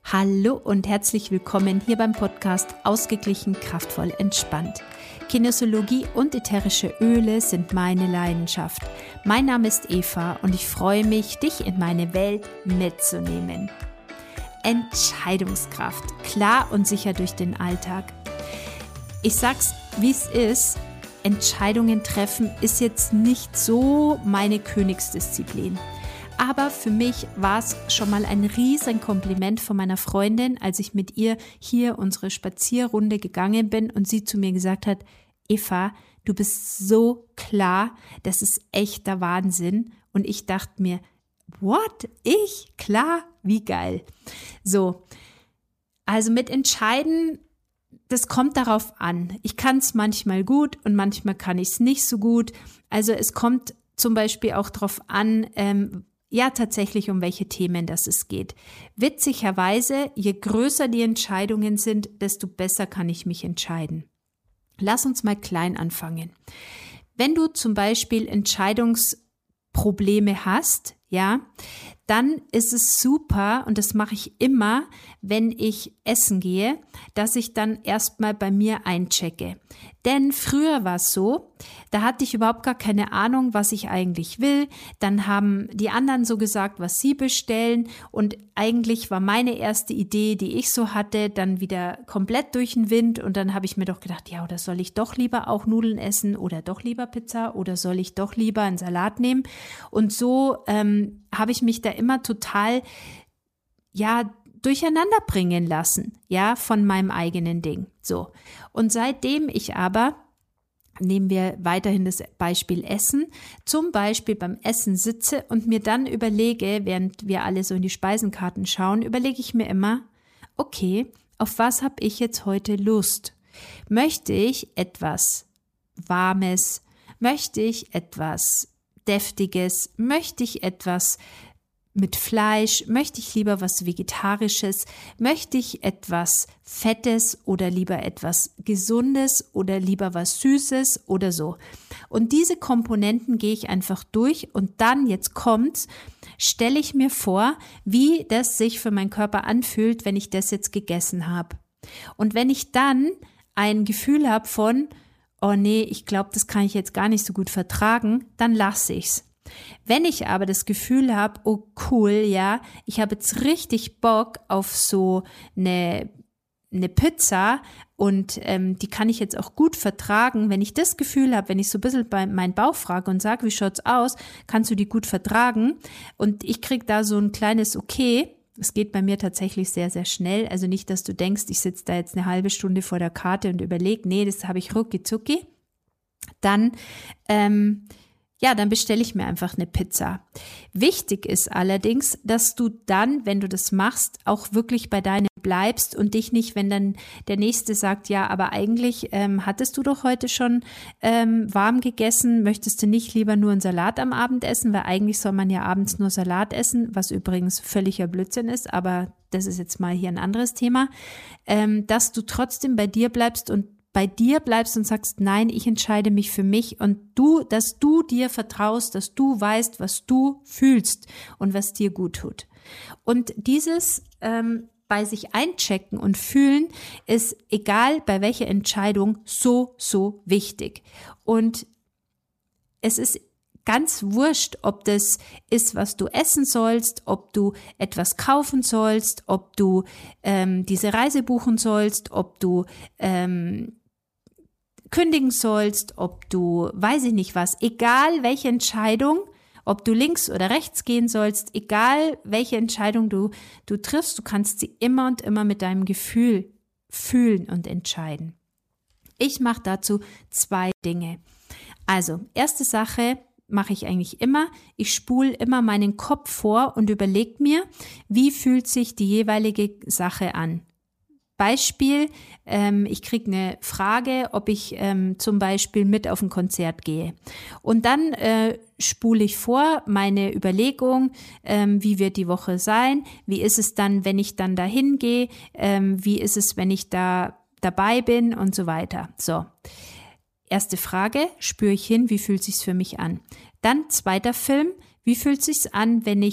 Hallo und herzlich willkommen hier beim Podcast Ausgeglichen, kraftvoll, entspannt. Kinesiologie und ätherische Öle sind meine Leidenschaft. Mein Name ist Eva und ich freue mich, dich in meine Welt mitzunehmen. Entscheidungskraft, klar und sicher durch den Alltag. Ich sag's, wie es ist, Entscheidungen treffen ist jetzt nicht so meine Königsdisziplin. Aber für mich war es schon mal ein riesen Kompliment von meiner Freundin, als ich mit ihr hier unsere Spazierrunde gegangen bin und sie zu mir gesagt hat, Eva, du bist so klar, das ist echter Wahnsinn. Und ich dachte mir, what? Ich? Klar? Wie geil. So, also mit Entscheiden, das kommt darauf an. Ich kann es manchmal gut und manchmal kann ich es nicht so gut. Also es kommt zum Beispiel auch darauf an, tatsächlich, um welche Themen das es geht. Witzigerweise, je größer die Entscheidungen sind, desto besser kann ich mich entscheiden. Lass uns mal klein anfangen. Wenn du zum Beispiel Entscheidungsprobleme hast, ja, dann ist es super, und das mache ich immer, wenn ich essen gehe, dass ich dann erstmal bei mir einchecke. Denn früher war es so, da hatte ich überhaupt gar keine Ahnung, was ich eigentlich will. Dann haben die anderen so gesagt, was sie bestellen. Und eigentlich war meine erste Idee, die ich so hatte, dann wieder komplett durch den Wind. Und dann habe ich mir doch gedacht, ja, oder soll ich doch lieber auch Nudeln essen oder doch lieber Pizza oder soll ich doch lieber einen Salat nehmen? Und so habe ich mich da immer total, durcheinander bringen lassen, von meinem eigenen Ding. So. Und seitdem ich aber, nehmen wir weiterhin das Beispiel Essen, zum Beispiel beim Essen sitze und mir dann überlege, während wir alle so in die Speisenkarten schauen, überlege ich mir immer, okay, auf was habe ich jetzt heute Lust? Möchte ich etwas Warmes? Möchte ich etwas Deftiges? Möchte ich etwas mit Fleisch? Möchte ich lieber was Vegetarisches? Möchte ich etwas Fettes oder lieber etwas Gesundes oder lieber was Süßes oder so? Und diese Komponenten gehe ich einfach durch und dann, jetzt kommt's, stelle ich mir vor, wie das sich für meinen Körper anfühlt, wenn ich das jetzt gegessen habe. Und wenn ich dann ein Gefühl habe von, oh nee, ich glaube, das kann ich jetzt gar nicht so gut vertragen, dann lasse ich's. Wenn ich aber das Gefühl habe, oh cool, ich habe jetzt richtig Bock auf so eine Pizza und die kann ich jetzt auch gut vertragen. Wenn ich das Gefühl habe, wenn ich so ein bisschen bei meinen Bauch frage und sage, wie schaut's aus, kannst du die gut vertragen? Und ich kriege da so ein kleines Okay. Es geht bei mir tatsächlich sehr, sehr schnell. Also nicht, dass du denkst, ich sitze da jetzt eine halbe Stunde vor der Karte und überlege, nee, das habe ich rucki zucki. Dann dann bestelle ich mir einfach eine Pizza. Wichtig ist allerdings, dass du dann, wenn du das machst, auch wirklich bei deinem bleibst und dich nicht, wenn dann der Nächste sagt, ja, aber eigentlich hattest du doch heute schon warm gegessen, möchtest du nicht lieber nur einen Salat am Abend essen, weil eigentlich soll man ja abends nur Salat essen, was übrigens völliger Blödsinn ist, aber das ist jetzt mal hier ein anderes Thema, dass du trotzdem bei dir bleibst und sagst, nein, ich entscheide mich für mich und dass du dir vertraust, dass du weißt, was du fühlst und was dir gut tut. Und dieses bei sich einchecken und fühlen ist, egal bei welcher Entscheidung, so, so wichtig. Und es ist ganz wurscht, ob das ist, was du essen sollst, ob du etwas kaufen sollst, ob du diese Reise buchen sollst, ob du kündigen sollst, ob du, weiß ich nicht was, egal welche Entscheidung, ob du links oder rechts gehen sollst, egal welche Entscheidung du triffst, du kannst sie immer und immer mit deinem Gefühl fühlen und entscheiden. Ich mache dazu 2 Dinge. Also, erste Sache mache ich eigentlich immer, ich spule immer meinen Kopf vor und überlege mir, wie fühlt sich die jeweilige Sache an. Beispiel, ich kriege eine Frage, ob ich zum Beispiel mit auf ein Konzert gehe. Und dann spule ich vor meine Überlegung, wie wird die Woche sein, wie ist es dann, wenn ich dann dahin gehe, wie ist es, wenn ich da dabei bin und so weiter. So, erste Frage, spüre ich hin, wie fühlt sich's für mich an? Dann zweiter Film, wie fühlt sich's an, wenn ich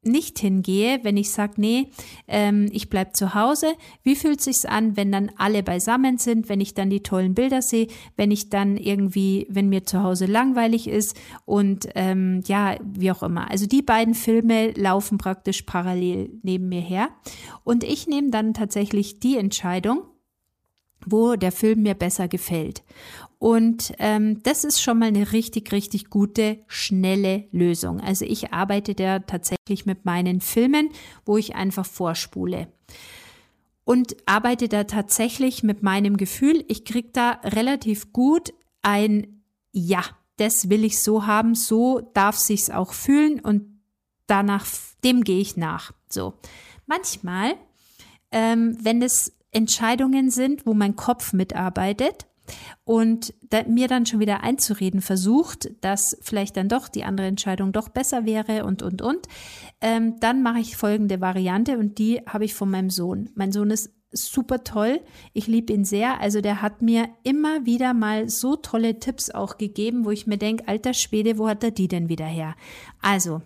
nicht hingehe, wenn ich sage, nee, ich bleib zu Hause. Wie fühlt sich's an, wenn dann alle beisammen sind, wenn ich dann die tollen Bilder sehe, wenn ich dann irgendwie, wenn mir zu Hause langweilig ist und wie auch immer. Also die beiden Filme laufen praktisch parallel neben mir her und ich nehme dann tatsächlich die Entscheidung, wo der Film mir besser gefällt. Und das ist schon mal eine richtig, richtig gute, schnelle Lösung. Also ich arbeite da tatsächlich mit meinen Filmen, wo ich einfach vorspule. Und arbeite da tatsächlich mit meinem Gefühl. Ich kriege da relativ gut ein Ja, das will ich so haben, so darf sich's auch fühlen und danach, dem gehe ich nach. So. Manchmal, wenn es Entscheidungen sind, wo mein Kopf mitarbeitet, und mir dann schon wieder einzureden versucht, dass vielleicht dann doch die andere Entscheidung doch besser wäre und. Dann mache ich folgende Variante und die habe ich von meinem Sohn. Mein Sohn ist super toll, ich liebe ihn sehr, also der hat mir immer wieder mal so tolle Tipps auch gegeben, wo ich mir denke, alter Schwede, wo hat er die denn wieder her? Also,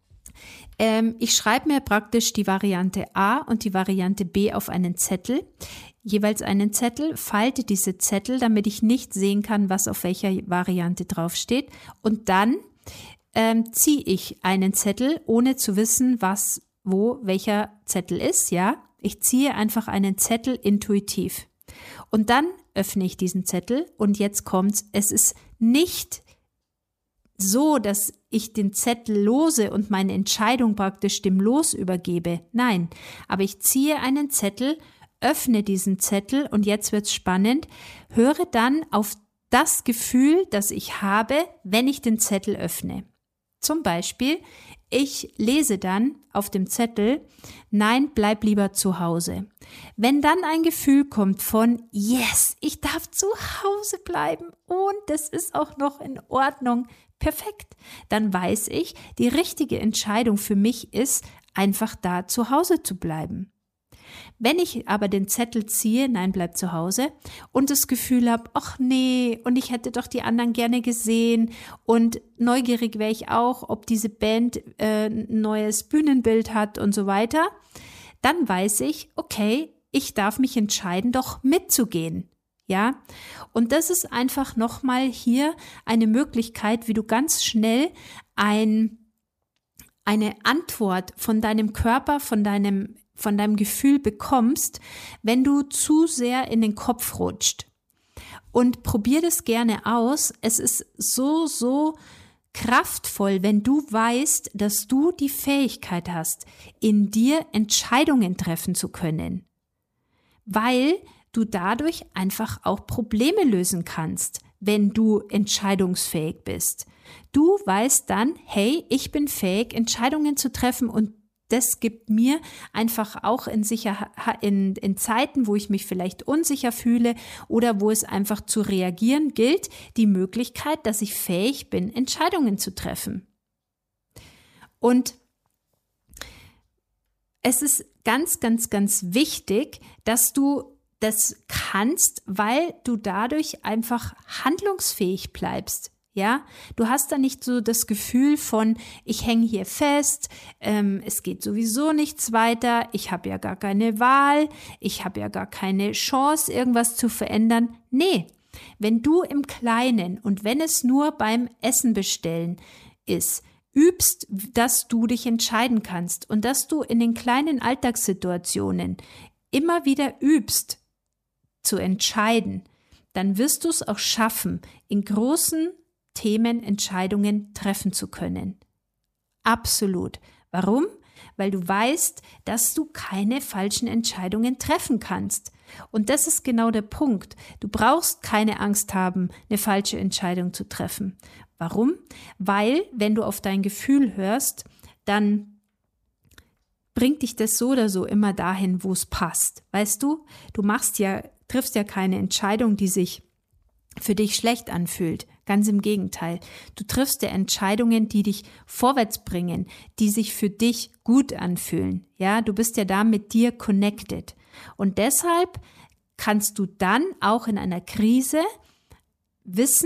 ich schreibe mir praktisch die Variante A und die Variante B auf einen Zettel, jeweils einen Zettel, falte diese Zettel, damit ich nicht sehen kann, was auf welcher Variante draufsteht und dann ziehe ich einen Zettel, ohne zu wissen, wo welcher Zettel ist, ja. Ich ziehe einfach einen Zettel intuitiv und dann öffne ich diesen Zettel und jetzt kommt's, es ist nicht so, dass ich den Zettel lose und meine Entscheidung praktisch dem Los übergebe. Nein, aber ich ziehe einen Zettel, öffne diesen Zettel und jetzt wird's spannend, höre dann auf das Gefühl, das ich habe, wenn ich den Zettel öffne. Zum Beispiel, ich lese dann auf dem Zettel, nein, bleib lieber zu Hause. Wenn dann ein Gefühl kommt von, yes, ich darf zu Hause bleiben und das ist auch noch in Ordnung, perfekt, dann weiß ich, die richtige Entscheidung für mich ist, einfach da zu Hause zu bleiben. Wenn ich aber den Zettel ziehe, nein, bleib zu Hause und das Gefühl habe, ach nee, und ich hätte doch die anderen gerne gesehen und neugierig wäre ich auch, ob diese Band ein neues Bühnenbild hat und so weiter, dann weiß ich, okay, ich darf mich entscheiden, doch mitzugehen. Ja, und das ist einfach nochmal hier eine Möglichkeit, wie du ganz schnell eine Antwort von deinem Körper, von deinem Gefühl bekommst, wenn du zu sehr in den Kopf rutscht. Und probier das gerne aus. Es ist so kraftvoll, wenn du weißt, dass du die Fähigkeit hast, in dir Entscheidungen treffen zu können. Weil du dadurch einfach auch Probleme lösen kannst, wenn du entscheidungsfähig bist. Du weißt dann, hey, ich bin fähig, Entscheidungen zu treffen und das gibt mir einfach auch in Zeiten, wo ich mich vielleicht unsicher fühle oder wo es einfach zu reagieren gilt, die Möglichkeit, dass ich fähig bin, Entscheidungen zu treffen. Und es ist ganz, ganz, ganz wichtig, dass du das kannst, weil du dadurch einfach handlungsfähig bleibst. Ja, du hast da nicht so das Gefühl von, ich hänge hier fest, es geht sowieso nichts weiter, ich habe ja gar keine Wahl, ich habe ja gar keine Chance, irgendwas zu verändern. Nee, wenn du im Kleinen und wenn es nur beim Essen bestellen ist, übst, dass du dich entscheiden kannst und dass du in den kleinen Alltagssituationen immer wieder übst, zu entscheiden, dann wirst du es auch schaffen, in großen Themen Entscheidungen treffen zu können. Absolut. Warum? Weil du weißt, dass du keine falschen Entscheidungen treffen kannst. Und das ist genau der Punkt. Du brauchst keine Angst haben, eine falsche Entscheidung zu treffen. Warum? Weil, wenn du auf dein Gefühl hörst, dann bringt dich das so oder so immer dahin, wo es passt. Weißt du, triffst ja keine Entscheidung, die sich für dich schlecht anfühlt. Ganz im Gegenteil. Du triffst ja Entscheidungen, die dich vorwärts bringen, die sich für dich gut anfühlen. Ja, du bist ja da mit dir connected. Und deshalb kannst du dann auch in einer Krise wissen,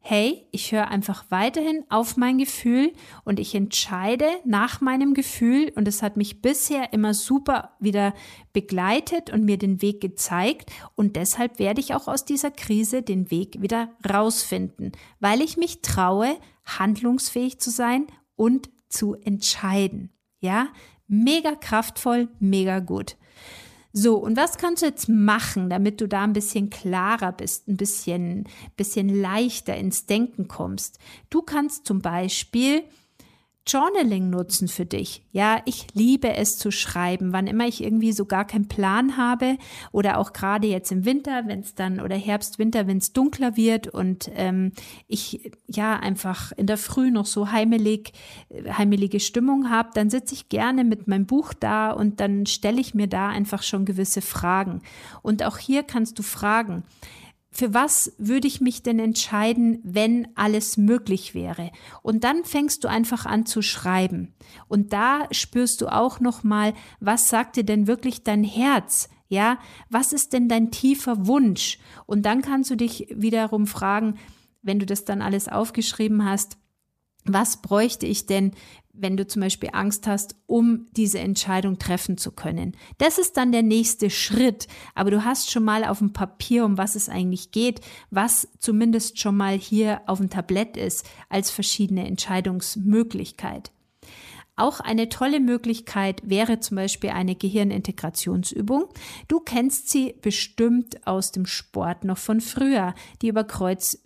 hey, ich höre einfach weiterhin auf mein Gefühl und ich entscheide nach meinem Gefühl und es hat mich bisher immer super wieder begleitet und mir den Weg gezeigt und deshalb werde ich auch aus dieser Krise den Weg wieder rausfinden, weil ich mich traue, handlungsfähig zu sein und zu entscheiden. Ja, mega kraftvoll, mega gut. So, und was kannst du jetzt machen, damit du da ein bisschen klarer bist, ein bisschen leichter ins Denken kommst? Du kannst zum Beispiel Journaling nutzen für dich. Ja, ich liebe es zu schreiben, wann immer ich irgendwie so gar keinen Plan habe oder auch gerade jetzt im Winter, wenn es dann oder Herbst, Winter, wenn es dunkler wird und ich ja einfach in der Früh noch so heimelige Stimmung habe, dann sitze ich gerne mit meinem Buch da und dann stelle ich mir da einfach schon gewisse Fragen. Und auch hier kannst du fragen, für was würde ich mich denn entscheiden, wenn alles möglich wäre? Und dann fängst du einfach an zu schreiben. Und da spürst du auch nochmal, was sagt dir denn wirklich dein Herz? Ja, was ist denn dein tiefer Wunsch? Und dann kannst du dich wiederum fragen, wenn du das dann alles aufgeschrieben hast, was bräuchte ich denn, wenn du zum Beispiel Angst hast, um diese Entscheidung treffen zu können? Das ist dann der nächste Schritt, aber du hast schon mal auf dem Papier, um was es eigentlich geht, was zumindest schon mal hier auf dem Tablett ist, als verschiedene Entscheidungsmöglichkeit. Auch eine tolle Möglichkeit wäre zum Beispiel eine Gehirnintegrationsübung. Du kennst sie bestimmt aus dem Sport noch von früher, die Überkreuzbewegung.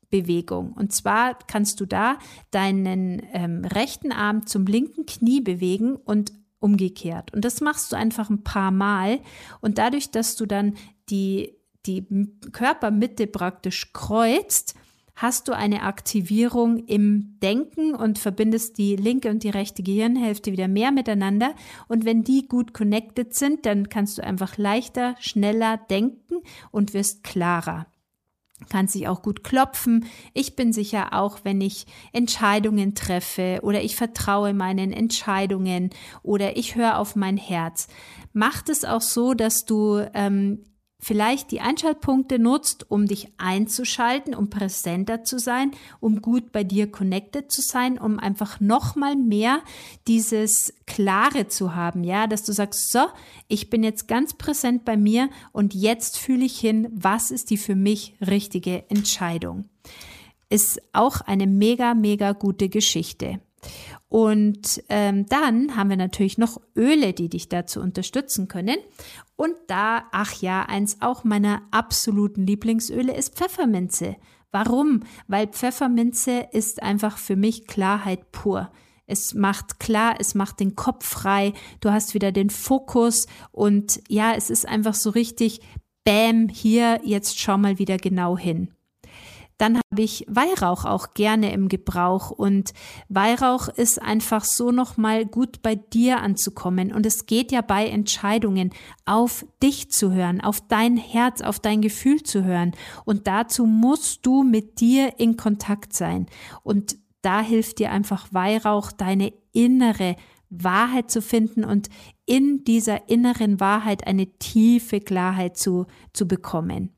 Und zwar kannst du da deinen rechten Arm zum linken Knie bewegen und umgekehrt. Und das machst du einfach ein paar Mal. Und dadurch, dass du dann die Körpermitte praktisch kreuzt, hast du eine Aktivierung im Denken und verbindest die linke und die rechte Gehirnhälfte wieder mehr miteinander. Und wenn die gut connected sind, dann kannst du einfach leichter, schneller denken und wirst klarer. Kannst dich auch gut klopfen. Ich bin sicher auch, wenn ich Entscheidungen treffe oder ich vertraue meinen Entscheidungen oder ich höre auf mein Herz. Macht es auch so, dass du vielleicht die Einschaltpunkte nutzt, um dich einzuschalten, um präsenter zu sein, um gut bei dir connected zu sein, um einfach nochmal mehr dieses Klare zu haben, ja, dass du sagst, so, ich bin jetzt ganz präsent bei mir und jetzt fühle ich hin, was ist die für mich richtige Entscheidung. Ist auch eine mega, mega gute Geschichte. Und dann haben wir natürlich noch Öle, die dich dazu unterstützen können. Und da, eins auch meiner absoluten Lieblingsöle ist Pfefferminze. Warum? Weil Pfefferminze ist einfach für mich Klarheit pur. Es macht klar, es macht den Kopf frei, du hast wieder den Fokus und ja, es ist einfach so richtig, bam, hier, jetzt schau mal wieder genau hin. Dann habe ich Weihrauch auch gerne im Gebrauch und Weihrauch ist einfach so nochmal gut bei dir anzukommen und es geht ja bei Entscheidungen auf dich zu hören, auf dein Herz, auf dein Gefühl zu hören und dazu musst du mit dir in Kontakt sein und da hilft dir einfach Weihrauch, deine innere Wahrheit zu finden und in dieser inneren Wahrheit eine tiefe Klarheit zu bekommen.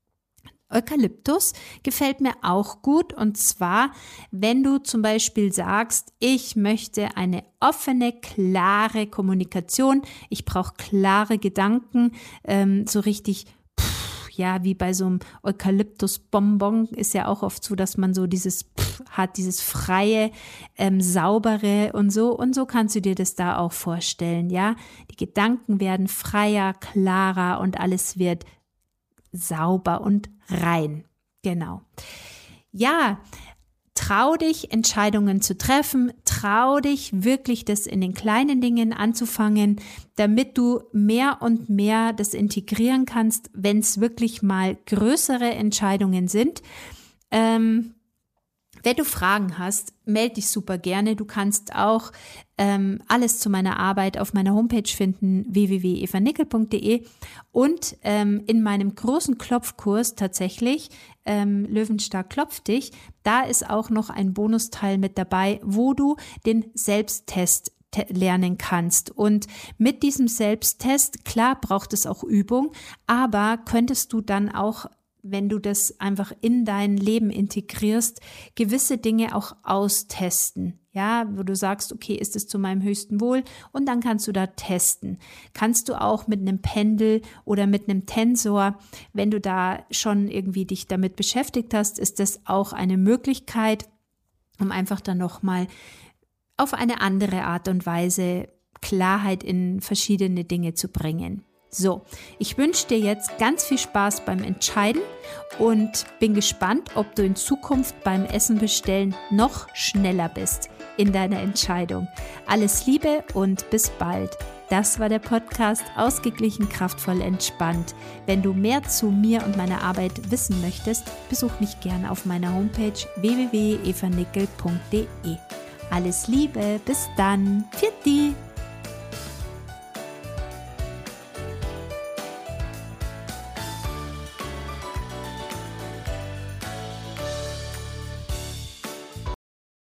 Eukalyptus gefällt mir auch gut und zwar, wenn du zum Beispiel sagst, ich möchte eine offene, klare Kommunikation, ich brauche klare Gedanken, so richtig, wie bei so einem Eukalyptus-Bonbon ist ja auch oft so, dass man so dieses hat, dieses freie, saubere und so kannst du dir das da auch vorstellen, ja. Die Gedanken werden freier, klarer und alles wird sauber und rein. Genau. Ja, trau dich, Entscheidungen zu treffen, trau dich wirklich, das in den kleinen Dingen anzufangen, damit du mehr und mehr das integrieren kannst, wenn es wirklich mal größere Entscheidungen sind. Wenn du Fragen hast, melde dich super gerne. Du kannst auch alles zu meiner Arbeit auf meiner Homepage finden, www.evanickel.de und in meinem großen Klopfkurs tatsächlich, Löwenstark klopft dich, da ist auch noch ein Bonusteil mit dabei, wo du den Selbsttest lernen kannst. Und mit diesem Selbsttest, klar braucht es auch Übung, aber könntest du dann auch wenn du das einfach in dein Leben integrierst, gewisse Dinge auch austesten. Ja, wo du sagst, okay, ist es zu meinem höchsten Wohl? Und dann kannst du da testen. Kannst du auch mit einem Pendel oder mit einem Tensor, wenn du da schon irgendwie dich damit beschäftigt hast, ist das auch eine Möglichkeit, um einfach dann nochmal auf eine andere Art und Weise Klarheit in verschiedene Dinge zu bringen. So, ich wünsche dir jetzt ganz viel Spaß beim Entscheiden und bin gespannt, ob du in Zukunft beim Essen bestellen noch schneller bist in deiner Entscheidung. Alles Liebe und bis bald. Das war der Podcast Ausgeglichen, kraftvoll, entspannt. Wenn du mehr zu mir und meiner Arbeit wissen möchtest, besuch mich gerne auf meiner Homepage www.evanickel.de. Alles Liebe, bis dann. Pfiat di.